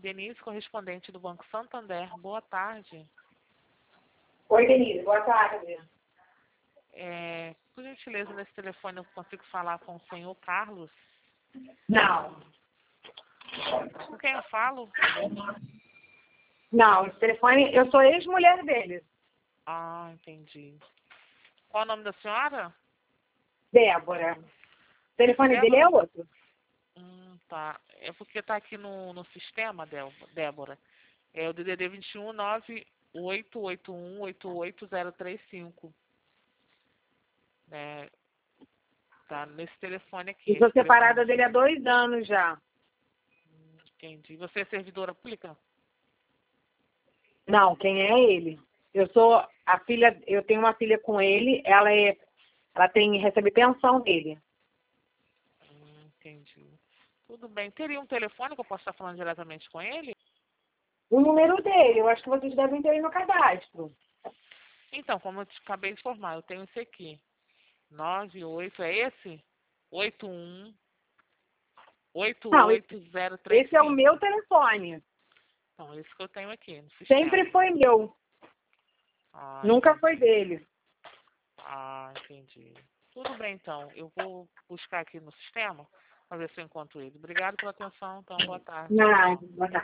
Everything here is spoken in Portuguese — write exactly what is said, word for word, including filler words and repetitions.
Denise, correspondente do Banco Santander. Boa tarde. Oi, Denise. Boa tarde. É, por gentileza, nesse telefone eu consigo falar com o senhor Carlos? Não. Com quem eu falo? Não, esse telefone... Eu sou ex-mulher dele. Ah, entendi. Qual o nome da senhora? Débora. O telefone Débora? dele é outro. Hum, tá. É porque tá aqui no, no sistema, Dé- Débora. É o D D D vinte e um nove oito oito um oito oito zero três cinco. É, tá nesse telefone aqui. Eu sou Esse telefone. separada dele há dois anos já. Entendi. Você é servidora pública? Não, quem é ele? Eu sou a filha... Eu tenho uma filha com ele. Ela é... Ela tem... Recebe pensão dele. Hum, entendi. Tudo bem. Teria um telefone que eu possa estar falando diretamente com ele? O número dele, eu acho que vocês devem ter aí no cadastro. Então, como eu te acabei de informar, eu tenho esse aqui. nove oito, é esse? oito um oito Não, oito zero três esse é o cinco. meu telefone. Então, esse que eu tenho aqui no sistema. Sempre foi meu. Ah, Nunca entendi. foi dele. Ah, entendi. Tudo bem, então. Eu vou buscar aqui no sistema para ver se eu encontro ele. Obrigado pela atenção, então. Boa tarde. Não, boa tarde.